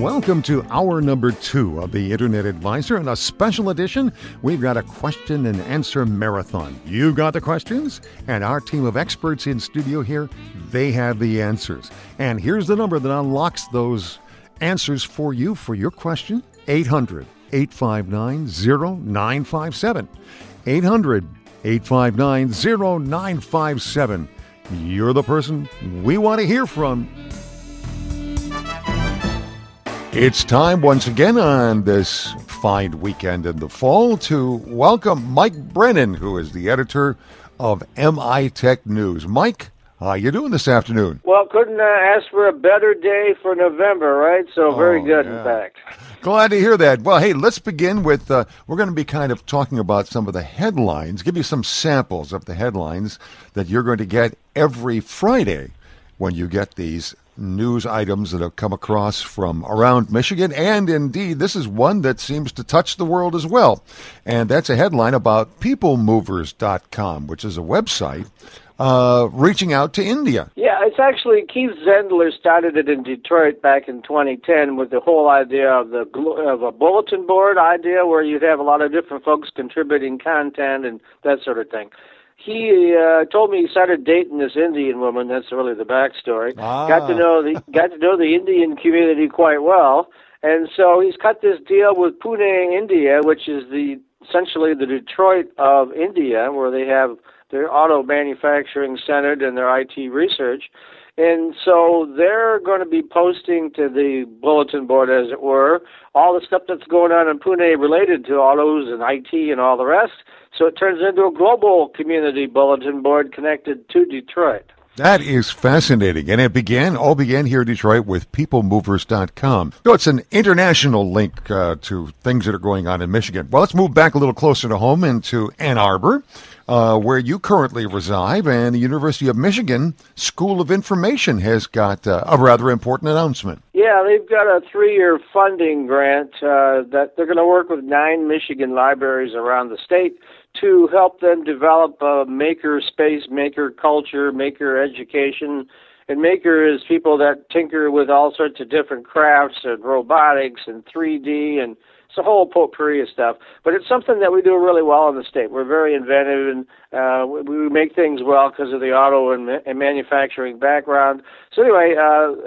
Welcome to hour number 2 of the Internet Advisor. In a special edition, we've got a question and answer marathon. You got the questions, and our team of experts in studio here, they have the answers. And here's the number that unlocks those answers for you for your question, 800-859-0957. 800-859-0957. You're the person we want to hear from. It's time once again on this fine weekend in the fall to welcome Mike Brennan, who is the editor of MI Tech News. Mike, how you doing this afternoon? Well, couldn't ask for a better day for November, right? So very good, in fact. Glad to hear that. Well, hey, let's begin with, we're going to be kind of talking about some of the headlines, give you some samples of the headlines that you're going to get every Friday when you get these news items that have come across from around Michigan. And indeed, this is one that seems to touch the world as well. And that's a headline about peoplemovers.com, which is a website reaching out to India. Yeah, it's actually Keith Zendler started it in Detroit back in 2010 with the whole idea of a bulletin board idea where you'd have a lot of different folks contributing content and that sort of thing. He told me he started dating this Indian woman. That's really the backstory. Got to know the Indian community quite well, and so he's cut this deal with Pune, India, which is essentially the Detroit of India, where they have their auto manufacturing centered and their IT research. And so they're going to be posting to the bulletin board, as it were, all the stuff that's going on in Pune related to autos and IT and all the rest. So it turns into a global community bulletin board connected to Detroit. That is fascinating. And it all began here in Detroit with peoplemovers.com. So it's an international link to things that are going on in Michigan. Well, let's move back a little closer to home into Ann Arbor, where you currently reside, and the University of Michigan School of Information has got a rather important announcement. Yeah, they've got a 3-year funding grant that they're going to work with 9 Michigan libraries around the state to help them develop a maker space, maker culture, maker education. And maker is people that tinker with all sorts of different crafts and robotics and 3D, and it's a whole potpourri of stuff. But it's something that we do really well in the state. We're very inventive, and we make things well because of the auto and manufacturing background. So anyway,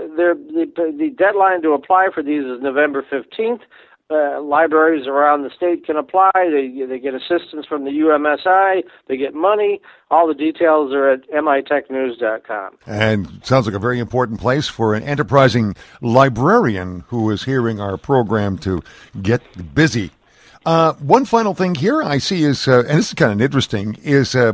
the deadline to apply for these is November 15th. Libraries around the state can apply. They get assistance from the UMSI. They get money. All the details are at mitechnews.com. And sounds like a very important place for an enterprising librarian who is hearing our program to get busy. One final thing here I see is, and this is kind of interesting, is a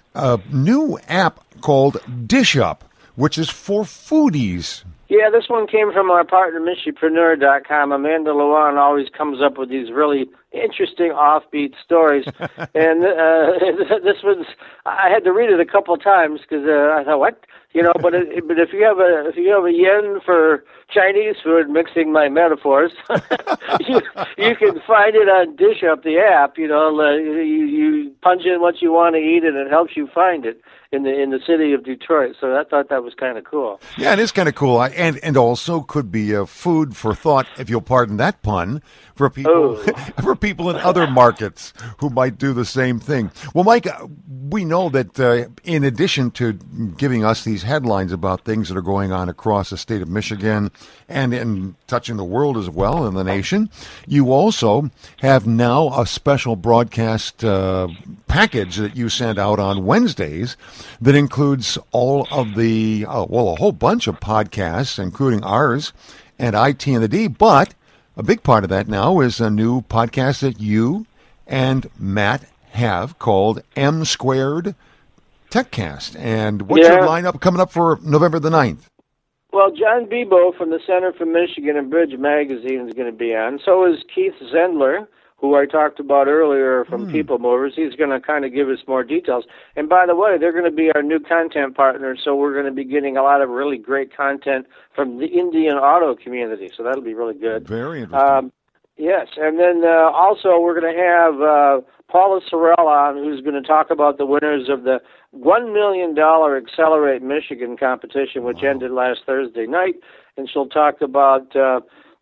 new app called Dish Up, which is for foodies. Yeah, this one came from our partner, Michipreneur.com. Amanda Luan always comes up with these really interesting offbeat stories. And this was, I had to read it a couple of times because I thought, what? But if you have a yen for Chinese food, mixing my metaphors, you can find it on Dish Up, the app. You punch in what you want to eat, and it helps you find it in the city of Detroit. So I thought that was kind of cool. Yeah, it is kind of cool, and also could be food for thought, if you'll pardon that pun, for people for people in other markets who might do the same thing. Well, Mike, we know that in addition to giving us these headlines about things that are going on across the state of Michigan and in touching the world as well and the nation, you also have now a special broadcast package that you send out on Wednesdays that includes all of a whole bunch of podcasts, including ours and IT and the D, but a big part of that now is a new podcast that you and Matt have called M Squared TechCast. And what's your lineup coming up for November the 9th? Well, John Bebo from the Center for Michigan and Bridge Magazine is going to be on. So is Keith Zendler, who I talked about earlier from People Movers. He's going to kind of give us more details. And by the way, they're going to be our new content partner, so we're going to be getting a lot of really great content from the Indian auto community. So that'll be really good. Very interesting. Yes, and then also we're going to have Paula Sorrell on, who's going to talk about the winners of the $1 million Accelerate Michigan competition, which ended last Thursday night. And she'll talk about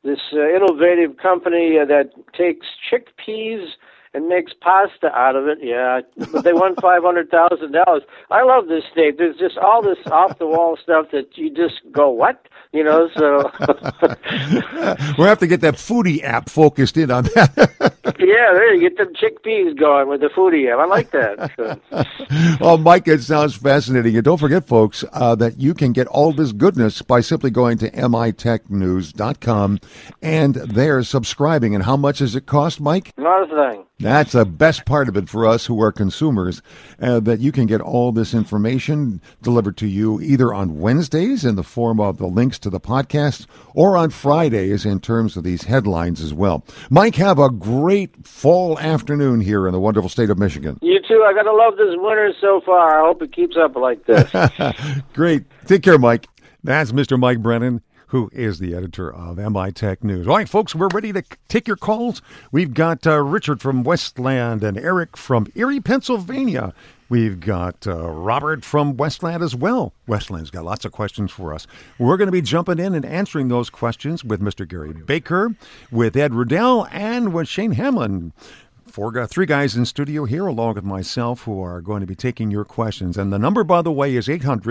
this innovative company that takes chickpeas and makes pasta out of it. Yeah, but they won $500,000. I love this state. There's just all this off-the-wall stuff that you just go, what? You know, so... We'll have to get that foodie app focused in on that. Yeah, there you get the chickpeas going with the foodie app. I like that. Well, Mike, it sounds fascinating. And don't forget, folks, that you can get all this goodness by simply going to mitechnews.com and there subscribing. And how much does it cost, Mike? Not a thing. That's the best part of it for us who are consumers, that you can get all this information delivered to you either on Wednesdays in the form of the links to the podcast or on Fridays in terms of these headlines as well. Mike, have a great fall afternoon here in the wonderful state of Michigan. You too. I got to love this winter so far. I hope it keeps up like this. Great. Take care, Mike. That's Mr. Mike Brennan, who is the editor of MI Tech News. All right, folks, we're ready to take your calls. We've got Richard from Westland and Eric from Erie, Pennsylvania. We've got Robert from Westland as well. Westland's got lots of questions for us. We're going to be jumping in and answering those questions with Mr. Gary Baker, with Ed Riddell, and with Shane Hamlin. Three guys in studio here, along with myself, who are going to be taking your questions. And the number, by the way, is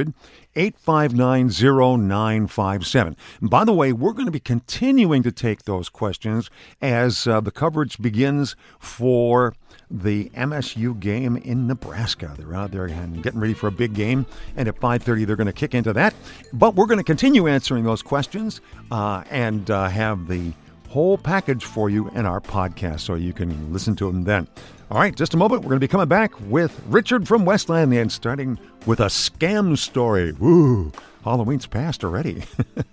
800-859-0957. And by the way, we're going to be continuing to take those questions as the coverage begins for the MSU game in Nebraska. They're out there and getting ready for a big game, and at 5:30 they're going to kick into that. But we're going to continue answering those questions and have the whole package for you in our podcast so you can listen to them then. All right, just a moment. We're going to be coming back with Richard from Westland and starting with a scam story. Woo, Halloween's past already.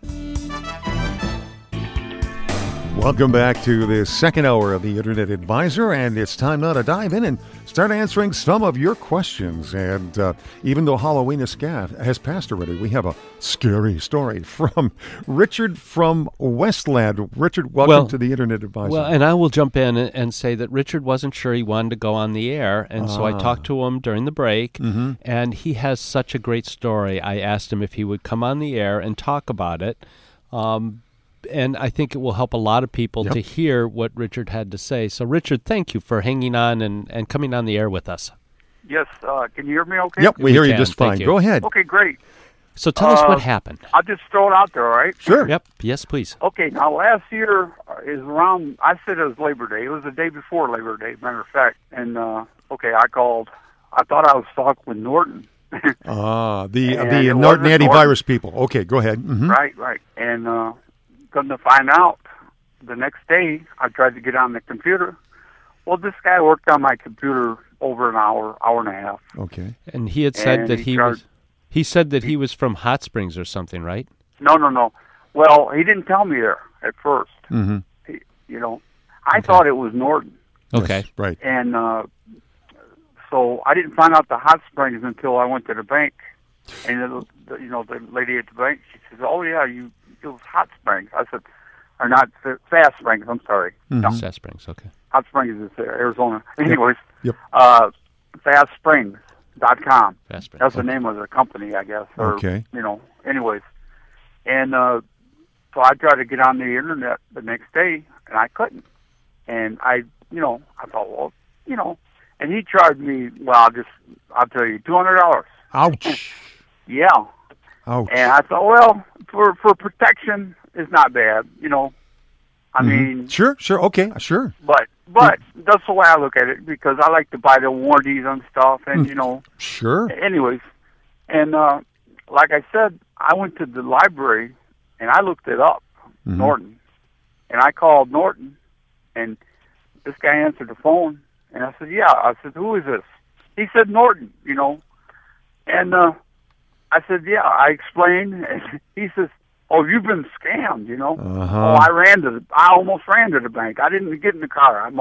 Welcome back to the second hour of the Internet Advisor, and it's time now to dive in and start answering some of your questions. And even though Halloween has passed already, we have a scary story from Richard from Westland. Richard, welcome to the Internet Advisor. Well, and I will jump in and say that Richard wasn't sure he wanted to go on the air, and so I talked to him during the break, and he has such a great story. I asked him if he would come on the air and talk about it. And I think it will help a lot of people to hear what Richard had to say. So, Richard, thank you for hanging on and coming on the air with us. Yes. Can you hear me okay? Yep, we hear you just fine. Go ahead. Okay, great. So tell us what happened. I'll just throw it out there, all right? Sure. Yep. Yes, please. Okay, now last year is around, I said it was Labor Day. It was the day before Labor Day, matter of fact. And, I called. I thought I was talking with Norton. The Norton antivirus people. Okay, go ahead. Mm-hmm. Right. And, come to find out, the next day, I tried to get on the computer. Well, this guy worked on my computer over an hour and a half. Okay. And he had said that he was from Hot Springs or something, right? No. Well, he didn't tell me there at first. Mm-hmm. I thought it was Norton. Okay. Yes, right. And so I didn't find out the Hot Springs until I went to the bank. And, the lady at the bank, she says, oh, yeah, it was Hot Springs. I said, or not Fast Springs, I'm sorry. Mm-hmm. No. Fast Springs, okay. Hot Springs is Arizona. Anyways, Yep. FastSprings.com. Fast Springs. That's the name of the company, I guess. Or, Okay. Anyways. And so I tried to get on the Internet the next day, and I couldn't. And I thought, well, and he charged me, I'll tell you, $200. Ouch. Yeah. Ouch. And I thought, well, for protection, it's not bad, I mean... Sure, okay, sure. But that's the way I look at it, because I like to buy the warranties on stuff, and, Sure. Anyways, and like I said, I went to the library, and I looked it up, Norton. And I called Norton, and this guy answered the phone, and I said, yeah. I said, who is this? He said, Norton, And I said, yeah. I explained, and he says, oh, you've been scammed, Uh-huh. Oh, I almost ran to the bank. I didn't get in the car. I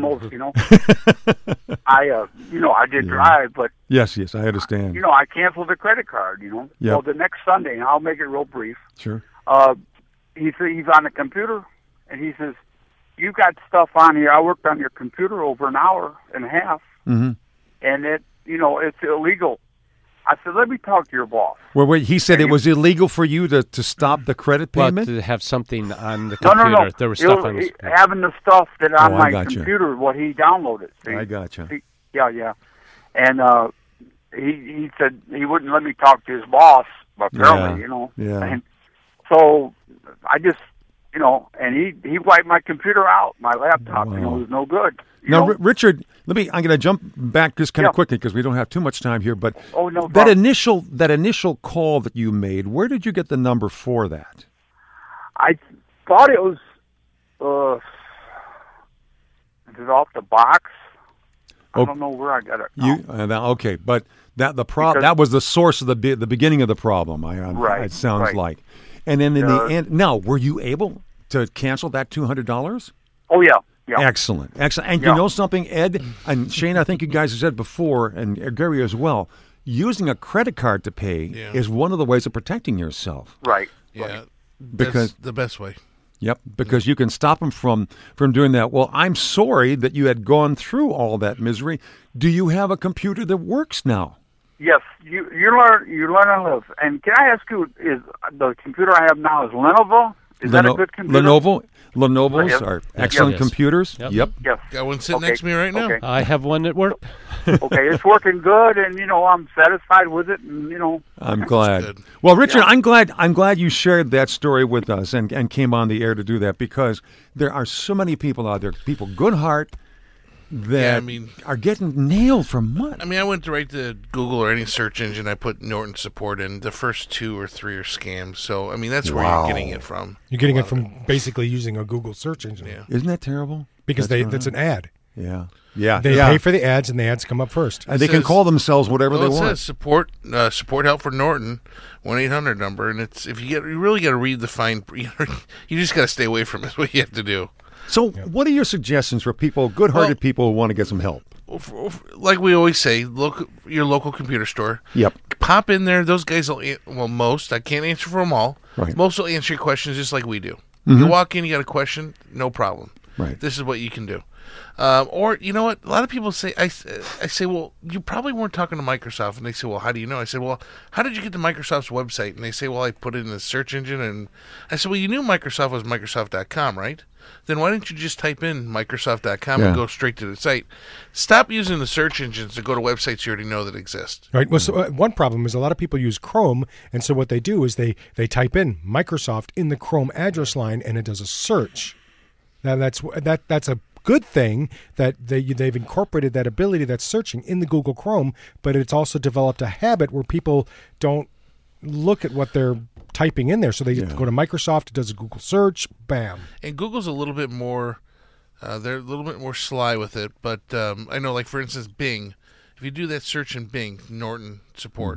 did drive, but... Yes, I understand. I canceled the credit card, Yep. Well, the next Sunday, and I'll make it real brief. Sure. He's on the computer, and he says, you got stuff on here. I worked on your computer over an hour and a half, Mm-hmm. and it's illegal. I said, let me talk to your boss. Well, wait, he said it was illegal for you to stop the credit Well, payment? to have something on the computer. No. There was stuff on the having the stuff that on I my gotcha. computer, what he downloaded. See? I gotcha. Yeah. And he said he wouldn't let me talk to his boss, apparently, Yeah. And so I just, and he wiped my computer out. My laptop, Wow. it was no good. Now, Richard, I'm going to jump back just kind of quickly because we don't have too much time here. But that initial call that you made, where did you get the number for that? I thought it was off the box. I don't know where I got it. Okay, but that was the source of the beginning of the problem. Right. It sounds like. And then in the end, now were you able to cancel that $200? Oh yeah. Excellent. And you know something, Ed and Shane? I think you guys have said before, and Gary as well. Using a credit card to pay is one of the ways of protecting yourself. Right. Yeah. Because that's the best way. Yep, because you can stop them from doing that. Well, I'm sorry that you had gone through all that misery. Do you have a computer that works now? Yes, you learn and live. And can I ask you, is the computer I have now is Lenovo? Is that a good computer? Lenovo's are excellent computers. Yep. Yes. Got one sitting next to me right now. Okay. I have one at work. Okay, it's working good, and I'm satisfied with it, and I'm glad. Good. Well, Richard, I'm glad you shared that story with us and came on the air to do that, because there are so many people out there, people good heart, that are getting nailed for money. I mean, I went right to Google or any search engine. I put Norton support in. The first 2 or 3 are scams. So, I mean, that's where you're getting it from. You're getting it from basically using a Google search engine. Yeah. Isn't that terrible? Because that's an ad. Yeah. They pay for the ads, and the ads come up first. And they can call themselves whatever they want. It says support help for Norton, 1-800 number, and it's you really got to read the fine. You just got to stay away from it. That's what you have to do. So, what are your suggestions for people, good-hearted people who want to get some help? Like we always say, your local computer store. Yep. Pop in there. Those guys will, most, I can't answer for them all. Right. Most will answer your questions just like we do. Mm-hmm. You walk in, you got a question, no problem. Right. This is what you can do. Or, you know what? A lot of people say, I say, well, you probably weren't talking to Microsoft. And they say, well, how do you know? I said, well, how did you get to Microsoft's website? And they say, well, I put it in the search engine. And I said, well, you knew Microsoft was Microsoft.com, right? Then why didn't you just type in Microsoft.com and go straight to the site? Stop using the search engines to go to websites you already know that exist. Right. Well, so one problem is a lot of people use Chrome, and so what they do is they type in Microsoft in the Chrome address line, and it does a search. Now that's a good thing that they've incorporated that ability, that's searching in the Google Chrome, but it's also developed a habit where people don't look at what they're typing in there. So they go to Microsoft, it does a Google search, bam. And Google's a little bit more, they're a little bit more sly with it. But I know, like, for instance, Bing, if you do that search in Bing, Norton support,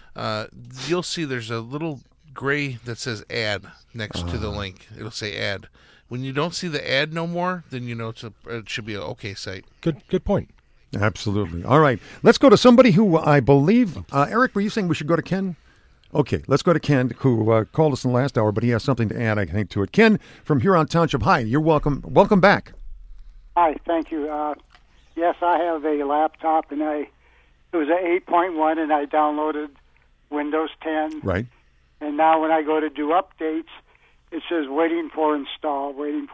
you'll see there's a little gray that says ad next to the link. It'll say ad. When you don't see the ad no more, then you know it should be an okay site. Good point. Absolutely. All right. Let's go to somebody who I believe, Eric, were you saying we should go to Ken? Okay, let's go to Ken, who called us in the last hour, but he has something to add, I think, to it. Ken from Huron Township. Hi, you're welcome. Welcome back. Hi, thank you. Yes, I have a laptop, and it was an 8.1, and I downloaded Windows 10. Right. And now when I go to do updates, it says waiting for install,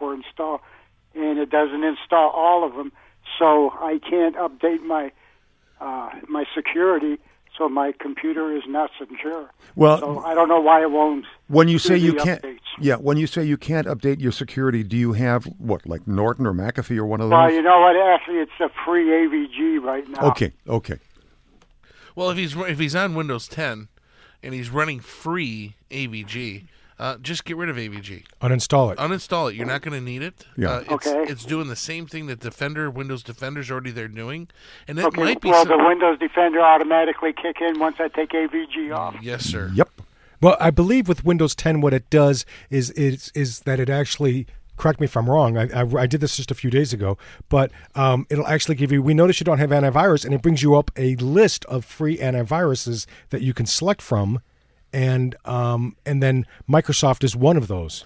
and it doesn't install all of them, so I can't update my security. So my computer is not secure. Well, so I don't know why it won't. When you say you can't, updates. When you say you can't update your security, do you have what, like Norton or McAfee or one of those? Well, you know what? Actually, it's a free AVG right now. Okay. Well, if he's on Windows 10 and he's running free AVG, just get rid of AVG. Uninstall it. Uninstall it. You're not going to need it. Yeah. It's doing the same thing that Windows Defender's already there doing. And that might be the Windows Defender automatically kick in once I take AVG off. Yes, sir. Yep. Well, I believe with Windows 10 what it does is that it actually, correct me if I'm wrong, I did this just a few days ago, but it'll actually give you, we notice you don't have antivirus, and it brings you up a list of free antiviruses that you can select from. And then Microsoft is one of those.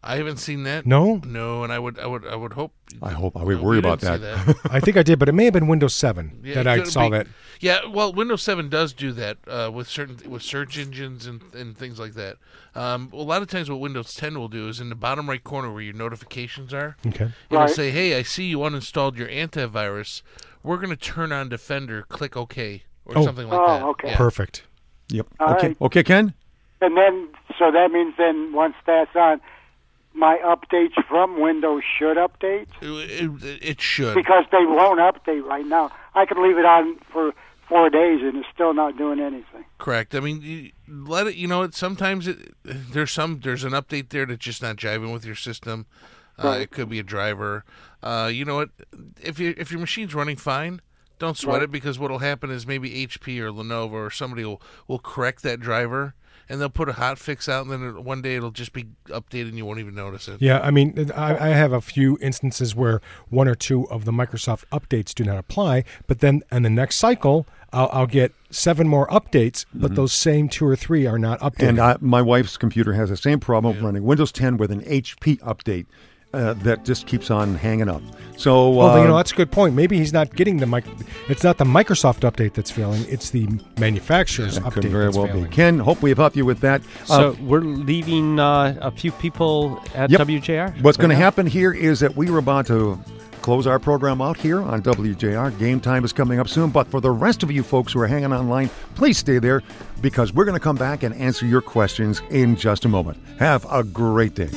I haven't seen that. No? No, and I would hope. I would worry you about didn't that. see that. I think I did, but it may have been Windows 7 Yeah, that it I could saw be. that. Yeah, well, Windows 7 does do that with search engines and things like that. A lot of times, what Windows 10 will do is in the bottom right corner where your notifications are, Okay. it'll Right. say, "Hey, I see you uninstalled your antivirus. We're going to turn on Defender. Click OK," or Oh. something like Oh, that. okay. Yeah. Perfect. Yep. All Okay. right. Okay, Ken? And then, so that means then once that's on, my updates from Windows should update? It should. Because they won't update right now. I can leave it on for 4 days and it's still not doing anything. Correct. I mean, let it. You know, sometimes there's an update there that's just not jiving with your system. Right. It could be a driver. You know what? If your machine's running fine, don't sweat it, because what'll happen is maybe HP or Lenovo or somebody will correct that driver, and they'll put a hot fix out, and then one day it'll just be updated and you won't even notice it. Yeah, I mean, I have a few instances where one or two of the Microsoft updates do not apply, but then in the next cycle, I'll get 7 more updates, but those same 2 or 3 are not updated. And my wife's computer has the same problem running Windows 10 with an HP update that just keeps on hanging up. So, well, that's a good point. Maybe he's not getting it's not the Microsoft update that's failing; it's the manufacturer's that update could very that's well failing. be. Ken, hope we've helped you with that. So we're leaving a few people at Yep. WJR. What's going to happen here is that we were about to close our program out here on WJR. Game time is coming up soon, but for the rest of you folks who are hanging online, please stay there, because we're going to come back and answer your questions in just a moment. Have a great day.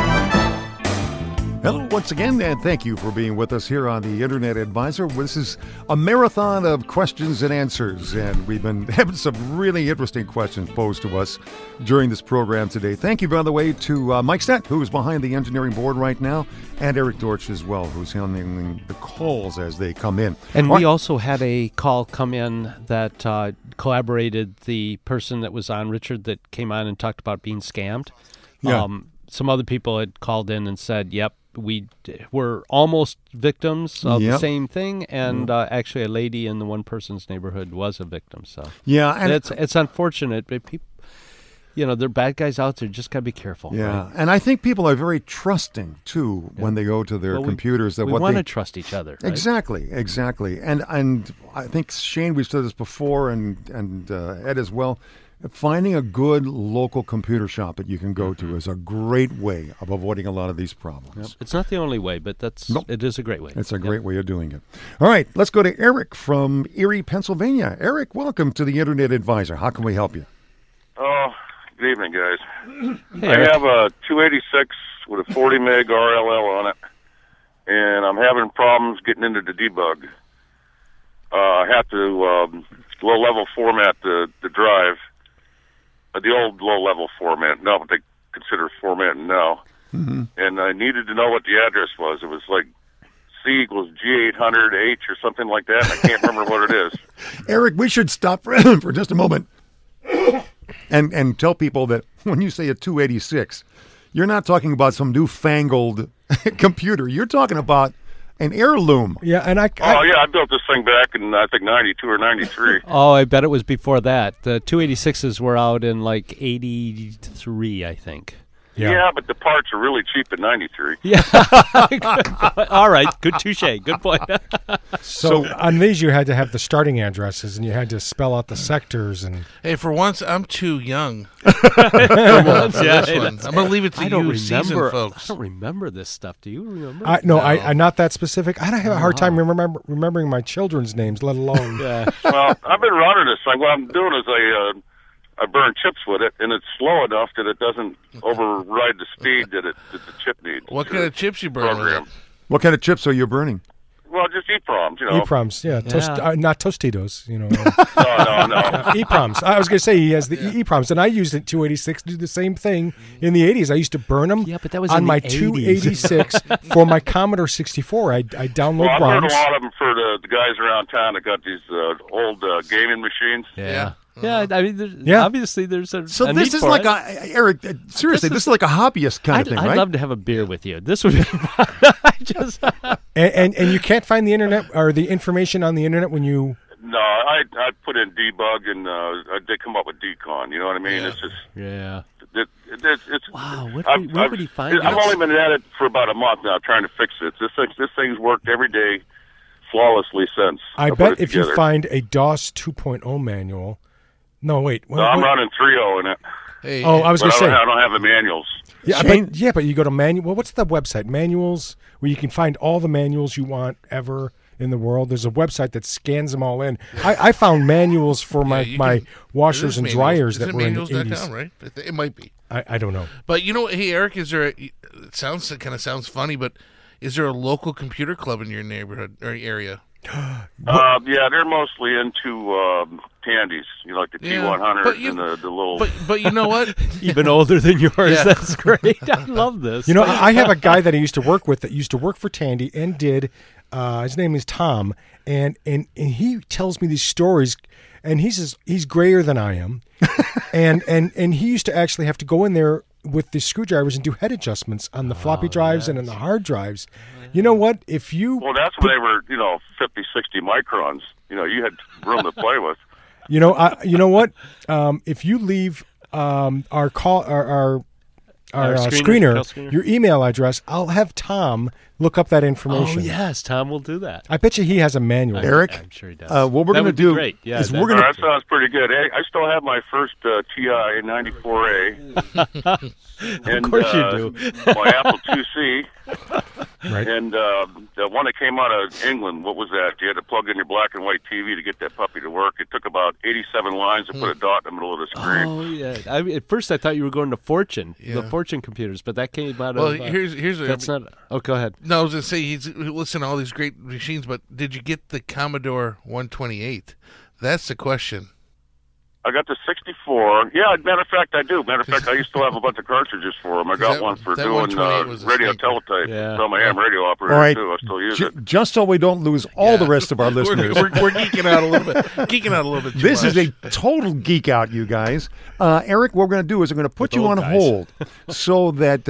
Hello once again, and thank you for being with us here on the Internet Advisor. This is a marathon of questions and answers, and we've been having some really interesting questions posed to us during this program today. Thank you, by the way, to Mike Stett, who is behind the engineering board right now, and Eric Dortch as well, who's handling the calls as they come in. And All we right. also had a call come in that collaborated the person that was on, Richard, that came on and talked about being scammed. Yeah. Some other people had called in and said, yep, we were almost victims of the Yep. same thing, and actually a lady in the one person's neighborhood was a victim. So Yeah, and it's unfortunate, but people, they're bad guys out there. Just got to be careful. yeah, right? and I think people are very trusting too when they go to their Well, computers. That we what want they to trust each other. Right? Exactly. And I think, Shane, we've said this before, and Ed as well. Finding a good local computer shop that you can go to is a great way of avoiding a lot of these problems. It's not the only way, but it is a great way. It's a great way of doing it. All right, let's go to Eric from Erie, Pennsylvania. Eric, welcome to the Internet Advisor. How can we help you? Oh, good evening, guys. Hey, I Eric. have a 286 with a 40 meg RLL on it, and I'm having problems getting into the debug. I have to low-level format the drive, the old low-level format, not what they consider formatting now. Mm-hmm. And I needed to know what the address was. It was like C equals G800H or something like that, and I can't remember what it is. Eric, we should stop for just a moment and tell people that when you say a 286, you're not talking about some newfangled computer. You're talking about an heirloom. Yeah, and I built this thing back in, I think, 92 or 93. Oh, I bet it was before that. The 286s were out in like 83, I think. Yeah, but the parts are really cheap at 93. Yeah. All right. Good touche. Good point. So on these, you had to have the starting addresses, and you had to spell out the sectors. And Hey, for once, I'm too young Yeah, for this one. I'm going to leave it to I don't you seasoned remember. folks. I don't remember this stuff. Do you remember? I'm not that specific. I don't have a hard time remembering my children's names, let alone. Yeah. Well, I've been running this thing. What I'm doing is I burn chips with it, and it's slow enough that it doesn't override the speed that the chip needs. What kind of chips you burn with program? it? What kind of chips are you burning? Well, just EEPROMs, you know. EEPROMs, yeah. Not Tostitos, No. EEPROMs. I was going to say he has the EEPROMs, and I used it 286 to do the same thing in the 80s. I used to burn them Yeah, but that was on in my the 80s. 286 for my Commodore 64. I download Well, I've heard a ROMs. lot of them for the guys around town that got these old gaming machines. Yeah. Yeah. I mean, Yeah. obviously there's a So a this need is for like it. Eric, seriously, this is like a hobbyist kind of thing, I'd right? love to have a beer with you. This would be fun. And you can't find the internet or the information on the internet when you. No, I put in debug, and I did come up with decon. You know what I mean? Yeah. It's just Yeah. It's Wow, where would he find I've this? only been at it for about a month now, trying to fix it. This thing's worked every day flawlessly since. I put bet it if together. you find a DOS 2.0 manual. No, wait. No, I'm running 3.0 in it. Hey, Oh, I was But going to say. I don't have the manuals. Yeah, Shane- but you go to manual. Well, what's the website? Manuals, where you can find all the manuals you want ever in the world. There's a website that scans them all in. I found manuals for my washers and dryers that were in the 80s. manuals.com, right? It might be. I don't know. But you know, hey Eric, is there? It sounds funny, but is there a local computer club in your neighborhood or area? Yeah, they're mostly into Tandy's, like the T100 but you- and the little. But you know what? Even older than yours. Yeah. That's great. I love this. You know, I have a guy that I used to work with that used to work for Tandy and did. His name is Tom, and he tells me these stories, and he says he's grayer than I am, and he used to actually have to go in there with the screwdrivers and do head adjustments on the floppy drives and on the hard drives. You know what? If you Well, that's when they were, 50, 60 microns. You had room to play with. you know what? If you leave our call our screener, your email address, I'll have Tom look up that information. Oh, yes, Tom will do that. I bet you he has a manual. Eric, I'm sure he does. what we're That going to would be do great. Yeah, is that- we're going That sounds pretty good. I still have my first TI 94A. And, Of course you do. My Apple IIc. Right. And the one that came out of England, what was that? You had to plug in your black and white TV to get that puppy to work. It took about 87 lines to put a dot in the middle of the screen. Oh yeah. At first, I thought you were going to Fortune, the Fortune computers, but that came out Well, of. here's that's not. Oh, go ahead. No, I was going to say he's listening to all these great machines, but did you get the Commodore 128? That's the question. I got the 64. Yeah, matter of fact, I do. Matter of fact, I used to have a bunch of cartridges for them. I got That- one for that doing 128 was a radio stinker. teletype. Yeah. So I'm a ham radio operator, All right. too. I still use it. just so we don't lose all the rest of our listeners. We're geeking out a little bit. Geeking out a little bit too This much. is a total geek out, you guys. Eric, what we're going to do is we're going to put you old on guys. hold so that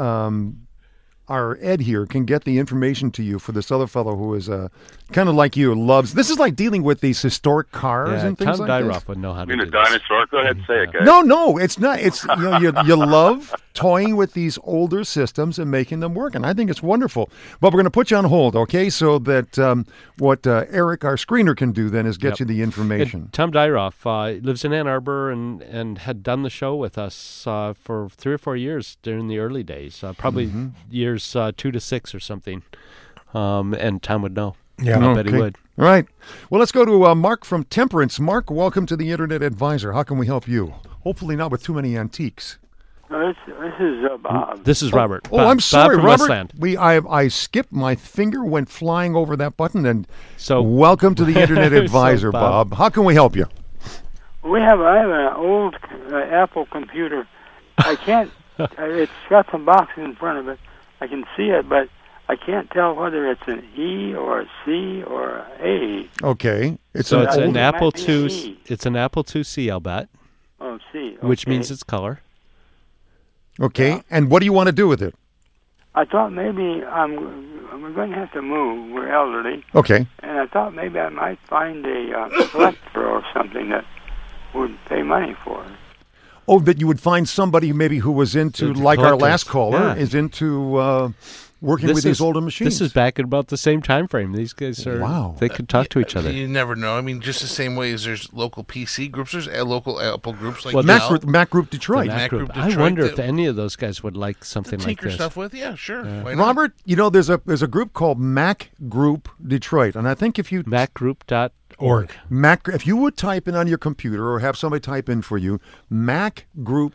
our Ed here can get the information to you for this other fellow who is kind of like you, loves. This is like dealing with these historic cars Yeah, and things Tom like Dyroff this. would know how to Being do a this. dinosaur. Go ahead and say it, guys. No, it's not. It's you love toying with these older systems and making them work, and I think it's wonderful. But we're going to put you on hold, okay? So that what Eric, our screener, can do then is get you the information. And Tom Dyroff lives in Ann Arbor and had done the show with us for 3 or 4 years during the early days, probably years 2 to 6 or something. And Tom would know. Yeah. I bet he Okay. would. All right. Well, let's go to Mark from Temperance. Mark, welcome to the Internet Advisor. How can we help you? Hopefully not with too many antiques. This is Bob. This is Robert. Oh, Bob- I'm sorry, Bob from Robert. Westland. I skipped. My finger went flying over that button. And So- welcome to the Internet So, Advisor, Bob. Bob. How can we help you? I have an old Apple computer. I can't. It's got some boxes in front of it. I can see it, but I can't tell whether it's an E or a C or a A. Okay. So it's I think an it Apple might be an II. E. It's an Apple IIc, I'll bet, Oh, C. which okay. means it's color. Okay. Yeah. And what do you want to do with it? I thought maybe we're going to have to move. We're elderly, Okay. and I thought maybe I might find a collector or something that would pay money for it. Oh, that you would find somebody maybe who was into, The like our collectors. last caller, Yeah. is into working with these older machines. This is back at about the same time frame. These guys are. Wow. They could talk to each other. You never know. I mean, just the same way as there's local PC groups, there's local Apple groups like Well, Mac Group Detroit. The Mac Group Group. Detroit I wonder that- if any of those guys would like something like tinker this. stuff with. Yeah, sure. Why not? Robert, there's a group called Mac Group Detroit, and I think if you MacGroup.org. if you would type in on your computer or have somebody type in for you, macgroup.org.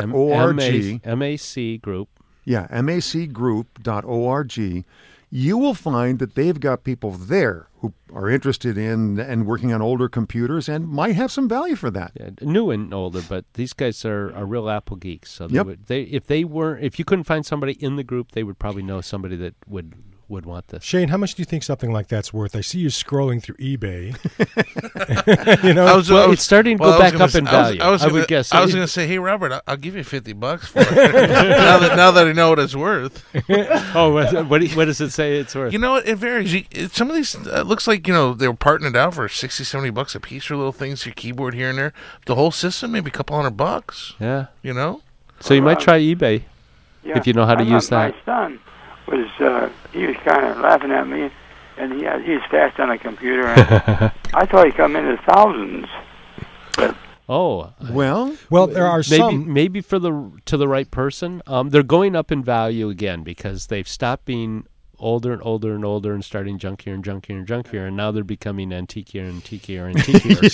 MAC Group. Yeah, macgroup.org. You will find that they've got people there who are interested in and working on older computers and might have some value for that. Yeah, new and older, but these guys are real Apple geeks. So Yep. if you couldn't find somebody in the group, they would probably know somebody that would want this. Shane, how much do you think something like that's worth? I see you scrolling through eBay. It's starting to go back up in value. I would guess. I was going to say, hey, Robert, I'll give you $50 for it. now that I know what it's worth. Oh, what does it say it's worth? You know what? It varies. Some of these looks like, they were parting it out for $60, $70 a piece for little things, your keyboard here and there. The whole system, maybe a couple $100. Yeah. So you might try eBay Yeah, if you know how to use that. My son was he was kind of laughing at me, and he's fast on a computer. And I thought he'd come into thousands. But Oh, Well, there are some. maybe to the right person. They're going up in value again because they've stopped being older and older and older and starting junkier and junkier and junkier, and now they're becoming antiquier and antiquier and antiquier.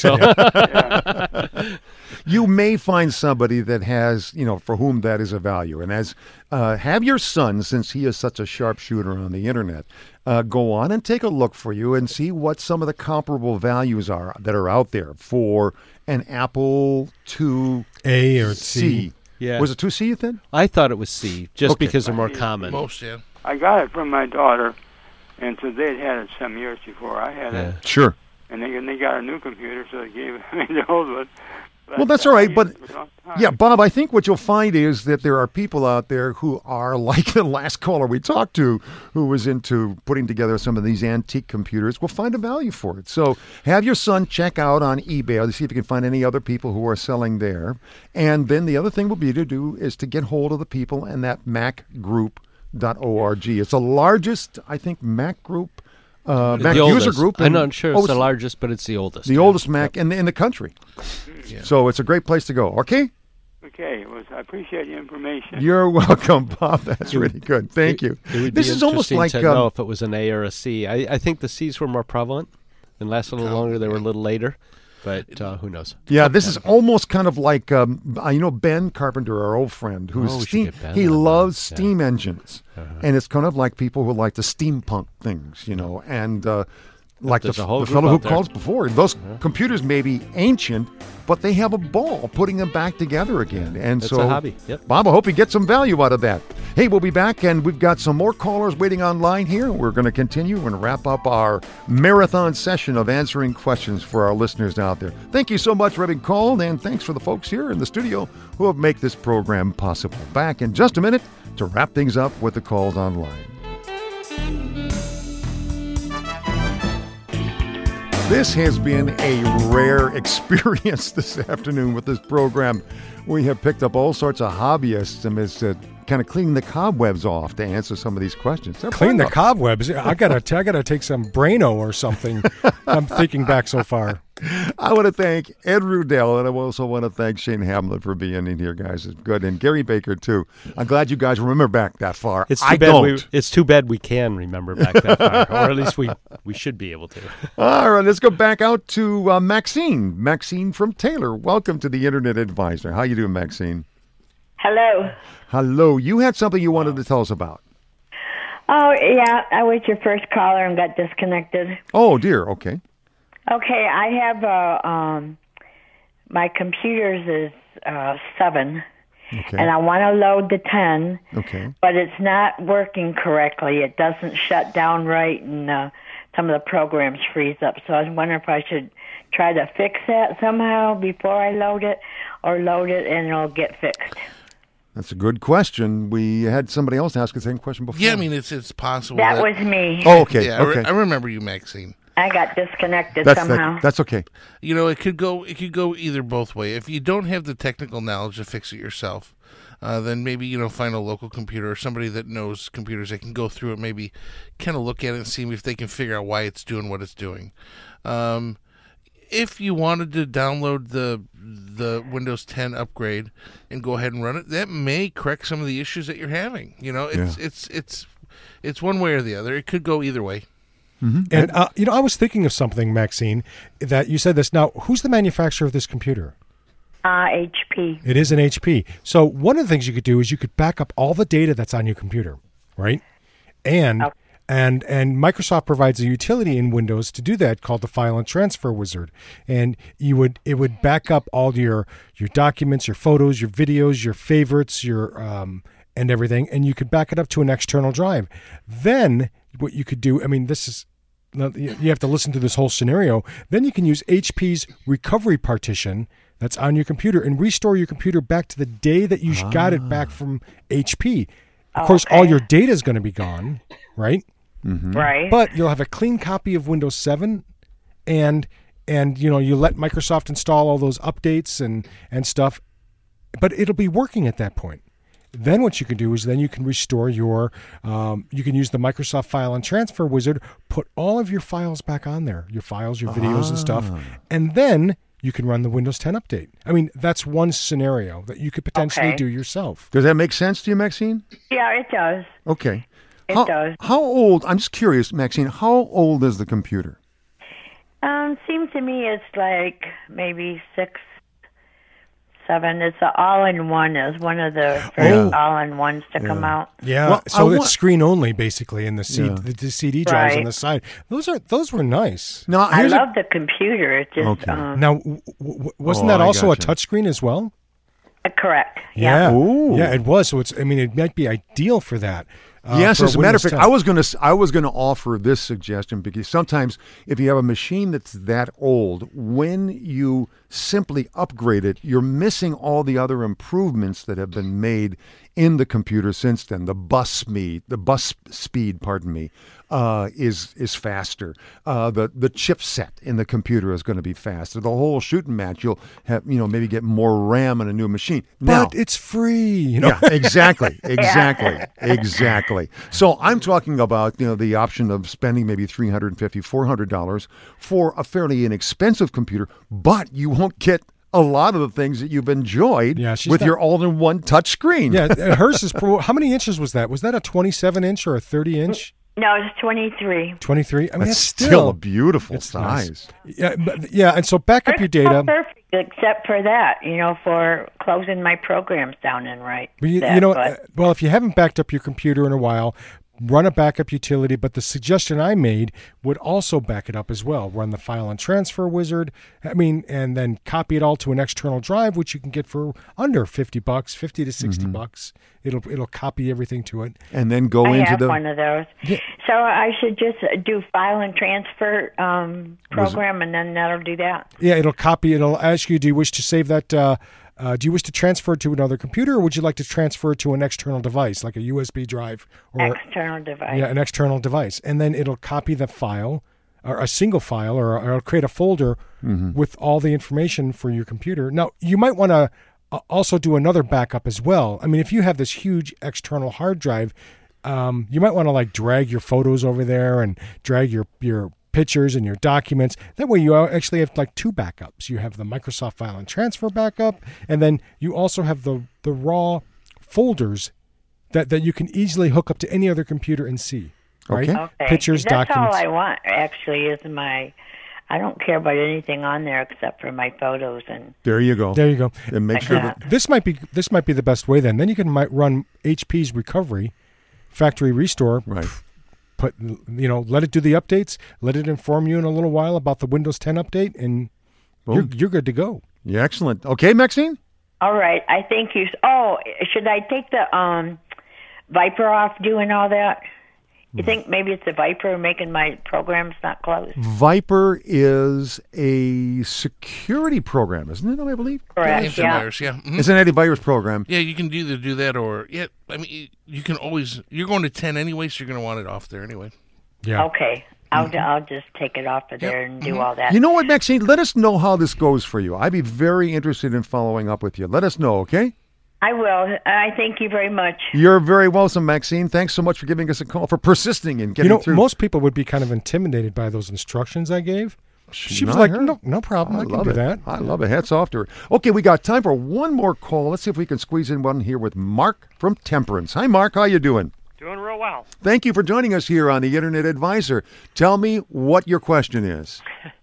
So you may find somebody that has, for whom that is a value. And as have your son, since he is such a sharpshooter on the internet, go on and take a look for you and see what some of the comparable values are that are out there for an Apple A or C. yeah, Was it 2C, you think? I thought it was C, just Okay. because they're more common. Most, yeah. I got it from my daughter, and so they'd had it some years before I had it. Sure. And they got a new computer, so they gave me the old one. But Well, that's all right, I but- used it for a long time. Yeah, Bob, I think what you'll find is that there are people out there who are like the last caller we talked to who was into putting together some of these antique computers will find a value for it. So have your son check out on eBay to see if you can find any other people who are selling there. And then the other thing will be to do is to get hold of the people in that macgroup.org. It's the largest, I think, Mac group, Mac The user oldest. group. I'm not sure Oh, it's the largest, but it's the oldest. the oldest Mac in the country. Yeah. So it's a great place to go. Okay? Okay, I appreciate your information. You're welcome, Bob. That's really good. Thank you. It would This be is almost interesting like to know if it was an A or a C. I think the C's were more prevalent and lasted a little longer. They were a little later, but who knows? yeah, this is almost kind of like Ben Carpenter, our old friend, who's Oh, we should steam. get Ben He on loves that. steam engines, and it's kind of like people who like the steampunk things, and like the There's a whole fellow group who out there. called before. Those computers may be ancient, but they have a ball putting them back together again. And It's so, a hobby. Yep. Bob, I hope you get some value out of that. Hey, we'll be back, and we've got some more callers waiting online here. We're going to continue and wrap up our marathon session of answering questions for our listeners out there. Thank you so much for having called, and thanks for the folks here in the studio who have made this program possible. Back in just a minute to wrap things up with the calls online. This has been a rare experience this afternoon with this program. We have picked up all sorts of hobbyists and it's kind of cleaning the cobwebs off to answer some of these questions. They're Clean fun, the though. cobwebs. I gotta take some Braino or something. I'm thinking back so far. I want to thank Ed Rudell, and I also want to thank Shane Hamlet for being in here, guys. It's good, and Gary Baker too. I'm glad you guys remember back that far. It's too I bad don't. it's too bad we can remember back that far, or at least we should be able to. All right, let's go back out to Maxine. Maxine from Taylor. Welcome to the Internet Advisor. How you doing, Maxine? Hello. Hello. You had something you wanted to tell us about. Oh, yeah, I was your first caller and got disconnected. Oh, dear. Okay. Okay, I have my computer's is 7, Okay. and I want to load the 10, Okay. but it's not working correctly. It doesn't shut down right, and some of the programs freeze up. So I was wondering if I should try to fix that somehow before I load it, or load it and it'll get fixed. That's a good question. We had somebody else ask the same question before. Yeah, I mean, it's possible. That was me. Oh, okay. Yeah, Okay. I remember you, Maxine. I got disconnected That's somehow. that's okay. You know, it could go either both way. If you don't have the technical knowledge to fix it yourself, then maybe find a local computer or somebody that knows computers that can go through it, maybe kind of look at it and see if they can figure out why it's doing what it's doing. If you wanted to download the Windows 10 upgrade and go ahead and run it, that may correct some of the issues that you're having. It's one way or the other. It could go either way. Mm-hmm. And I was thinking of something, Maxine, that you said this. Now, who's the manufacturer of this computer? HP. It is an HP. So one of the things you could do is you could back up all the data that's on your computer, right? And Microsoft provides a utility in Windows to do that called the File and Transfer Wizard. And it would back up all your documents, your photos, your videos, your favorites, your and everything, and you could back it up to an external drive. Then what you could do, I mean, this is you have to listen to this whole scenario. Then you can use HP's recovery partition that's on your computer and restore your computer back to the day that you got it back from HP. Of course, all your data is going to be gone, right? Mm-hmm. Right. But you'll have a clean copy of Windows 7, and you let Microsoft install all those updates and stuff, but it'll be working at that point. Then what you can do is then you can restore your, you can use the Microsoft File and Transfer Wizard, put all of your files back on there, your files, your videos and stuff, and then you can run the Windows 10 update. I mean, that's one scenario that you could potentially do yourself. Does that make sense to you, Maxine? Yeah, it does. Okay. It does. How old, I'm just curious, Maxine, how old is the computer? Seems to me it's like maybe 6, 7. It's an all-in-one. It was one of the first all-in-ones to come out. Yeah, Well, so it's screen only basically, and the CD drives on Right. the side. Those were nice. Now, I here's love the computer. It just Okay. Now, wasn't that I also a gotcha. touchscreen as well? correct. Yeah, Ooh. yeah, it was. So it's. I mean, it might be ideal for that. Yes, for as a matter of Windows fact, 10. I was gonna offer this suggestion because sometimes if you have a machine that's that old, when you simply upgrade it, you're missing all the other improvements that have been made in the computer since then. The bus speed, is faster. The chipset in the computer is going to be faster. The whole shooting match, you'll have maybe get more RAM on a new machine. Now, But it's free. You know. yeah, exactly. So I'm talking about the option of spending maybe $350, $400 for a fairly inexpensive computer, but you won't get a lot of the things that you've enjoyed with your all-in-one touch screen. Yeah, hers is. How many inches was that? Was that a 27-inch or a 30-inch? No, it's 23. 23. I mean, That's that's still a beautiful size. Nice. Yeah, and so back up your data. It's perfect, except for that, for closing my programs down and right. Well, if you haven't backed up your computer in a while, run a backup utility, but the suggestion I made would also back it up as well. Run the File and Transfer Wizard, and then copy it all to an external drive, which you can get for under $50, $50 to $60. It'll copy everything to it. And then go I into have the one of those. Yeah. So I should just do File and Transfer program, and then that'll do that. Yeah, it'll copy. It'll ask you, do you wish to save that? Do you wish to transfer it to another computer, or would you like to transfer it to an external device, like a USB drive or External device. Yeah, an external device, and then it'll copy the file, or a single file, or it'll create a folder with all the information for your computer. Now, you might want to also do another backup as well. I mean, if you have this huge external hard drive, you might want to drag your photos over there and drag your pictures and your documents. That way you actually have 2 backups. You have the Microsoft File and Transfer backup, and then you also have the raw folders that you can easily hook up to any other computer and see. Right? Okay. Pictures, That's documents. all I want, actually, is I don't care about anything on there except for my photos and. There you go. There you go. And make sure that This might be the best way then. Then you can run HP's recovery, factory restore. right. Let it do the updates. Let it inform you in a little while about the Windows 10 update, and you're good to go. Yeah, excellent. Okay, Maxine? All right, I think you. Oh, should I take the Viper off doing all that? You think maybe it's the Viper making my programs not close? Viper is a security program, isn't it, I believe? Correct, yeah. Antivirus, yeah. It's an antivirus program. Yeah, you can either do that or, you can always, you're going to 10 anyway, so you're going to want it off there anyway. Yeah. Okay, I'll just take it off of there and do all that. You know what, Maxine? Let us know how this goes for you. I'd be very interested in following up with you. Let us know, okay? I will. I thank you very much. You're very welcome, Maxine. Thanks so much for giving us a call, for persisting and getting through. Most people would be kind of intimidated by those instructions I gave. She was Not like, her. no problem. I can love do it. that. I love it. Hats off to her. Okay, we got time for one more call. Let's see if we can squeeze in one here with Mark from Temperance. Hi, Mark. How you doing? Doing real well. Thank you for joining us here on the Internet Advisor. Tell me what your question is.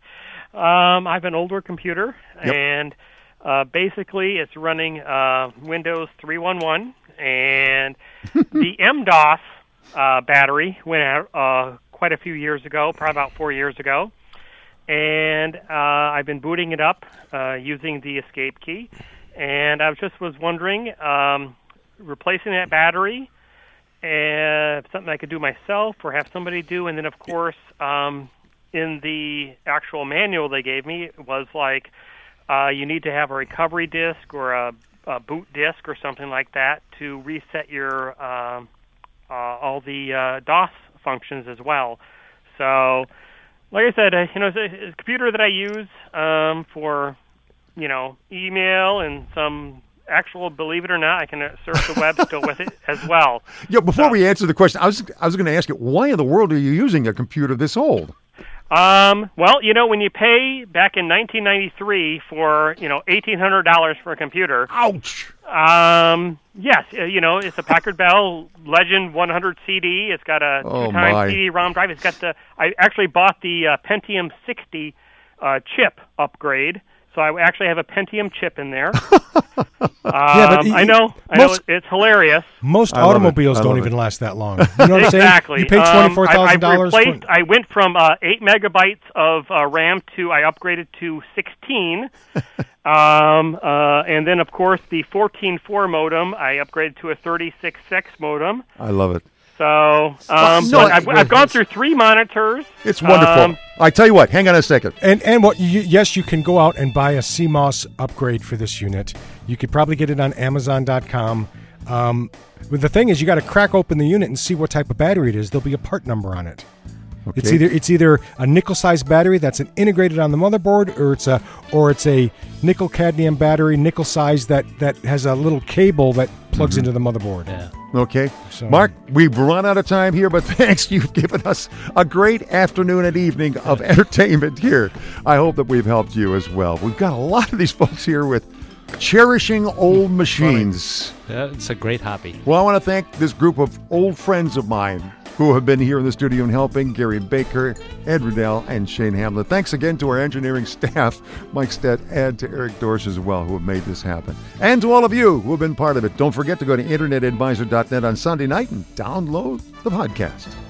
I have an older computer, Yep. and basically it's running Windows 3.11, and the MDOS battery went out quite a few years ago, probably about 4 years ago, and I've been booting it up using the escape key, and I was wondering, replacing that battery, something I could do myself or have somebody do, and then of course in the actual manual they gave me, it was like you need to have a recovery disk or a boot disk or something like that to reset your all the DOS functions as well. So, like I said, it's a computer that I use for email and some actual, believe it or not, I can surf the web still with it as well. Yeah, before we answer the question, I was going to ask you, why in the world are you using a computer this old? Well, when you pay back in 1993 for, $1,800 for a computer. Ouch! Yes, it's a Packard Bell Legend 100 CD. It's got a 2x CD-ROM drive. It's got I actually bought the Pentium 60 chip upgrade. So I actually have a Pentium chip in there. I know it's hilarious. Most automobiles don't even last that long. You know what I'm saying? Exactly. You pay $24,000. I went from 8 megabytes of RAM I upgraded to 16. And then, of course, the 14.4 modem, I upgraded to a 36.6 modem. I love it. So, I've gone through 3 monitors. It's wonderful. I tell you what, hang on a second. And what? Yes, you can go out and buy a CMOS upgrade for this unit. You could probably get it on Amazon.com. But the thing is, you got to crack open the unit and see what type of battery it is. There'll be a part number on it. Okay. It's either a nickel-sized battery that's integrated on the motherboard, or it's a nickel cadmium battery, nickel-sized that has a little cable that plugs into the motherboard. Yeah. Okay. So, Mark, we've run out of time here, but thanks. You've given us a great afternoon and evening of entertainment here. I hope that we've helped you as well. We've got a lot of these folks here with cherishing old machines. Yeah, it's a great hobby. Well, I want to thank this group of old friends of mine who have been here in the studio and helping, Gary Baker, Ed Riddell, and Shane Hamlin. Thanks again to our engineering staff, Mike Stett, and to Eric Dorsch as well, who have made this happen. And to all of you who have been part of it. Don't forget to go to internetadvisor.net on Sunday night and download the podcast.